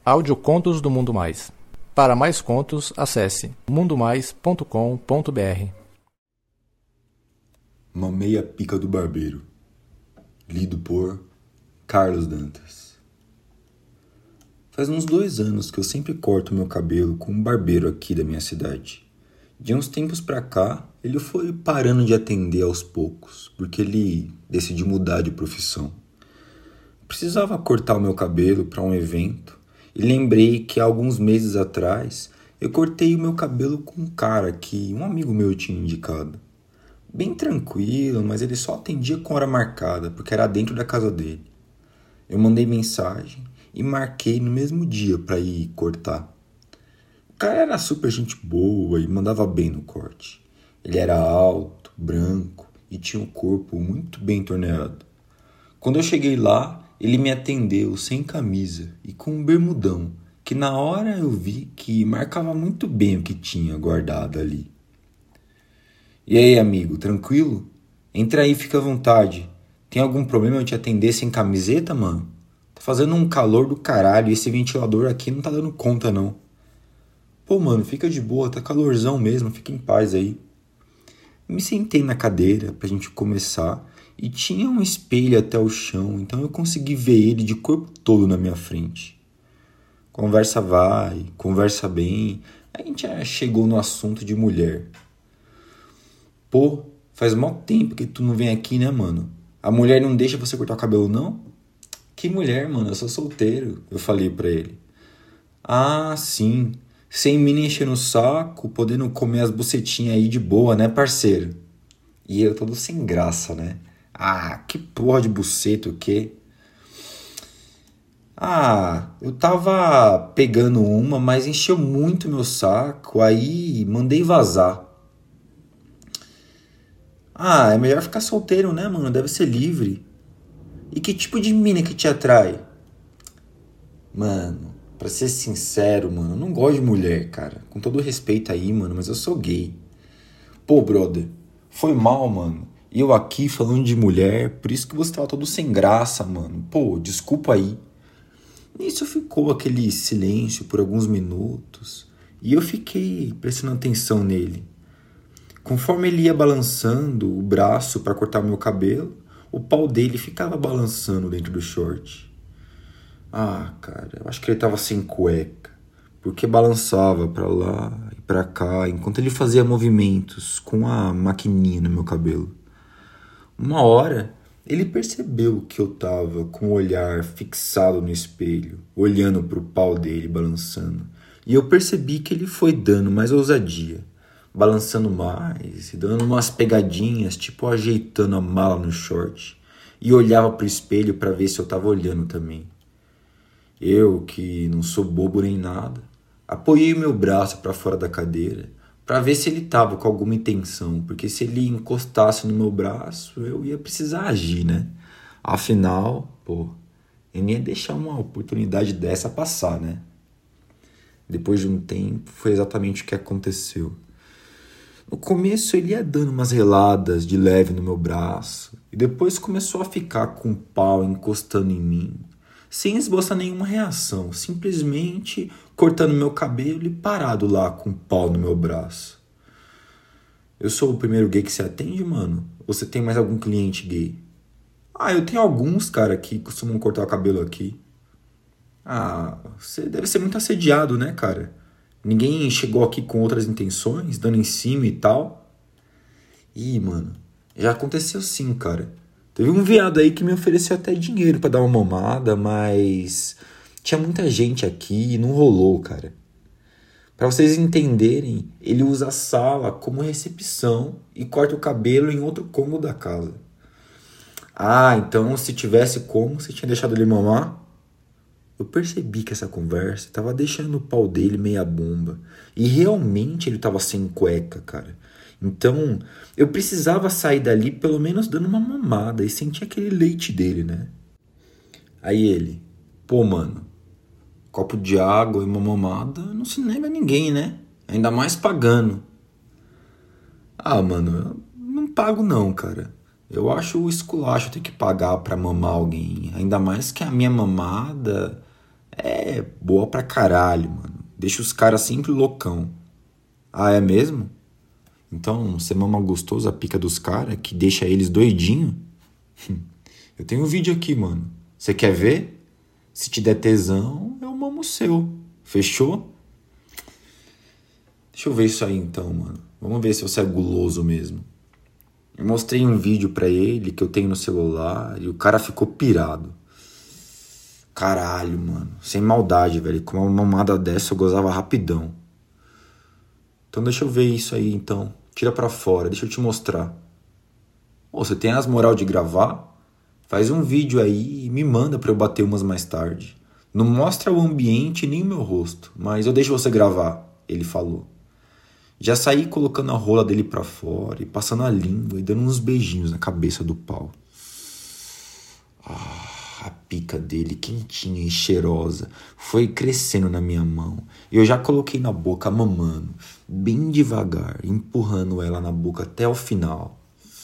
Audiocontos do Mundo Mais. Para mais contos, acesse mundomais.com.br. Mamei a pica do barbeiro. Lido por Carlos Dantas. Faz uns 2 anos que eu sempre corto meu cabelo com um barbeiro aqui da minha cidade. De uns tempos pra cá, ele foi parando de atender aos poucos, porque ele decidiu mudar de profissão. Precisava cortar o meu cabelo para um evento e lembrei que há alguns meses atrás eu cortei o meu cabelo com um cara que um amigo meu tinha indicado. Bem tranquilo, mas ele só atendia com hora marcada, porque era dentro da casa dele. Eu mandei mensagem e marquei no mesmo dia para ir cortar. O cara era super gente boa e mandava bem no corte. Ele era alto, branco e tinha um corpo muito bem torneado. Quando eu cheguei lá, ele me atendeu sem camisa e com um bermudão, que na hora eu vi que marcava muito bem o que tinha guardado ali. E aí, amigo, tranquilo? Entra aí, fica à vontade. Tem algum problema eu te atender sem camiseta, mano? Tá fazendo um calor do caralho e esse ventilador aqui não tá dando conta, não. Pô, mano, fica de boa, tá calorzão mesmo, fica em paz aí. Me sentei na cadeira pra gente começar e tinha um espelho até o chão, então eu consegui ver ele de corpo todo na minha frente. Conversa vai, conversa bem, a gente já chegou no assunto de mulher. Pô, faz mó tempo que tu não vem aqui, né, mano? A mulher não deixa você cortar o cabelo, não? Que mulher, mano? Eu sou solteiro, eu falei pra ele. Ah, sim, sem me encher no saco, podendo comer as bucetinhas aí de boa, né, parceiro? E eu todo sem graça, né? Ah, que porra de buceta, o quê? Ah, eu tava pegando uma, mas encheu muito meu saco, aí mandei vazar. Ah, é melhor ficar solteiro, né, mano? Deve ser livre. E que tipo de mina que te atrai? Mano, pra ser sincero, mano, eu não gosto de mulher, cara. Com todo respeito aí, mano, mas eu sou gay. Pô, brother, foi mal, mano. E eu aqui falando de mulher, por isso que você tava todo sem graça, mano. Pô, desculpa aí. Nisso ficou aquele silêncio por alguns minutos. E eu fiquei prestando atenção nele. Conforme ele ia balançando o braço para cortar meu cabelo, o pau dele ficava balançando dentro do short. Ah, cara, eu acho que ele tava sem cueca, porque balançava pra lá e pra cá, enquanto ele fazia movimentos com a maquininha no meu cabelo. Uma hora, ele percebeu que eu tava com o olhar fixado no espelho, olhando pro pau dele balançando. E eu percebi que ele foi dando mais ousadia, balançando mais e dando umas pegadinhas, tipo ajeitando a mala no short. E olhava pro espelho pra ver se eu tava olhando também. Eu, que não sou bobo nem nada, apoiei o meu braço pra fora da cadeira pra ver se ele tava com alguma intenção, porque se ele encostasse no meu braço, eu ia precisar agir, né? Afinal, pô, eu nem ia deixar uma oportunidade dessa passar, né? Depois de um tempo, foi exatamente o que aconteceu. No começo ele ia dando umas reladas de leve no meu braço e depois começou a ficar com o pau encostando em mim, sem esboçar nenhuma reação, simplesmente cortando meu cabelo e parado lá com o pau no meu braço. Eu sou o primeiro gay que você atende, mano? Ou você tem mais algum cliente gay? Ah, eu tenho alguns, cara, que costumam cortar o cabelo aqui. Ah, você deve ser muito assediado, né, cara? Ninguém chegou aqui com outras intenções, dando em cima e tal? Ih, mano, já aconteceu sim, cara. Teve um viado aí que me ofereceu até dinheiro pra dar uma mamada, mas tinha muita gente aqui e não rolou, cara. Pra vocês entenderem, ele usa a sala como recepção e corta o cabelo em outro cômodo da casa. Ah, então se tivesse como, você tinha deixado ele mamar? Eu percebi que essa conversa tava deixando o pau dele meia bomba. E realmente ele tava sem cueca, cara. Então, eu precisava sair dali pelo menos dando uma mamada e sentir aquele leite dele, né? Aí ele, pô, mano, copo de água e uma mamada não se nega a ninguém, né? Ainda mais pagando. Ah, mano, eu não pago não, cara. Eu acho o esculacho ter que pagar pra mamar alguém. Ainda mais que a minha mamada É boa pra caralho, mano. Deixa os caras sempre loucão. Ah, é mesmo? Então, você mama gostoso a pica dos caras que deixa eles doidinho? Eu tenho um vídeo aqui, mano. Você quer ver? Se te der tesão, eu mamo o seu. Fechou? Deixa eu ver isso aí então, mano. Vamos ver se você é guloso mesmo. Eu mostrei um vídeo pra ele que eu tenho no celular e o cara ficou pirado. Caralho, mano. Sem maldade, velho. Com uma mamada dessa eu gozava rapidão. Então deixa eu ver isso aí então. Tira pra fora, deixa eu te mostrar. Ô, você tem as moral de gravar? Faz um vídeo aí e me manda pra eu bater umas mais tarde. Não mostra o ambiente nem o meu rosto, mas eu deixo você gravar, ele falou. Já saí colocando a rola dele pra fora e passando a língua e dando uns beijinhos na cabeça do pau. A pica dele, quentinha e cheirosa, foi crescendo na minha mão. E eu já coloquei na boca mamando, bem devagar, empurrando ela na boca até o final.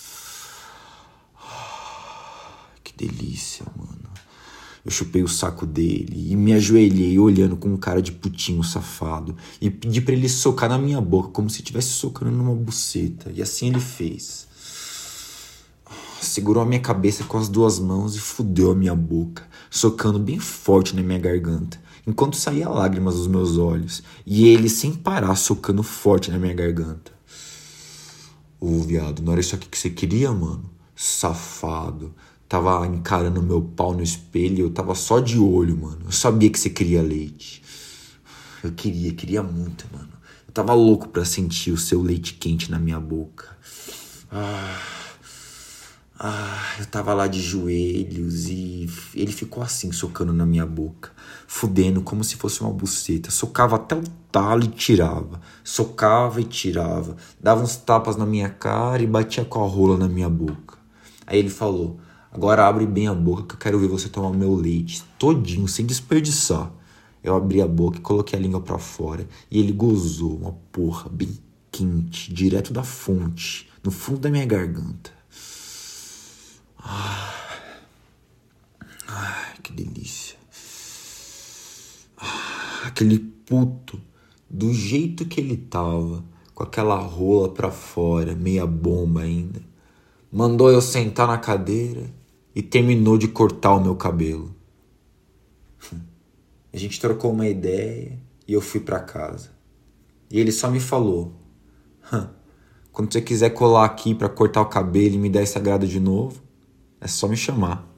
Que delícia, mano. Eu chupei o saco dele e me ajoelhei olhando com um cara de putinho safado e pedi pra ele socar na minha boca como se estivesse socando numa buceta. E assim ele fez. Segurou a minha cabeça com as duas mãos e fudeu a minha boca, socando bem forte na minha garganta, enquanto saía lágrimas dos meus olhos, e ele sem parar socando forte na minha garganta. Ô, viado, não era isso aqui que você queria, mano? Safado. Tava encarando meu pau no espelho e eu tava só de olho, mano. Eu sabia que você queria leite. Eu queria muito, mano. Eu tava louco pra sentir o seu leite quente na minha boca. Eu tava lá de joelhos e ele ficou assim, socando na minha boca, fudendo como se fosse uma buceta. Socava até o talo e tirava. Socava e tirava. Dava uns tapas na minha cara e batia com a rola na minha boca. Aí ele falou: agora abre bem a boca que eu quero ver você tomar o meu leite todinho, sem desperdiçar. Eu abri a boca e coloquei a língua pra fora. E ele gozou uma porra bem quente, direto da fonte, no fundo da minha garganta. Que delícia. Aquele puto, do jeito que ele tava, com aquela rola pra fora, meia bomba ainda, mandou eu sentar na cadeira e terminou de cortar o meu cabelo. A gente trocou uma ideia e eu fui pra casa. E ele só me falou: quando você quiser colar aqui pra cortar o cabelo e me dar esse agrado de novo, é só me chamar.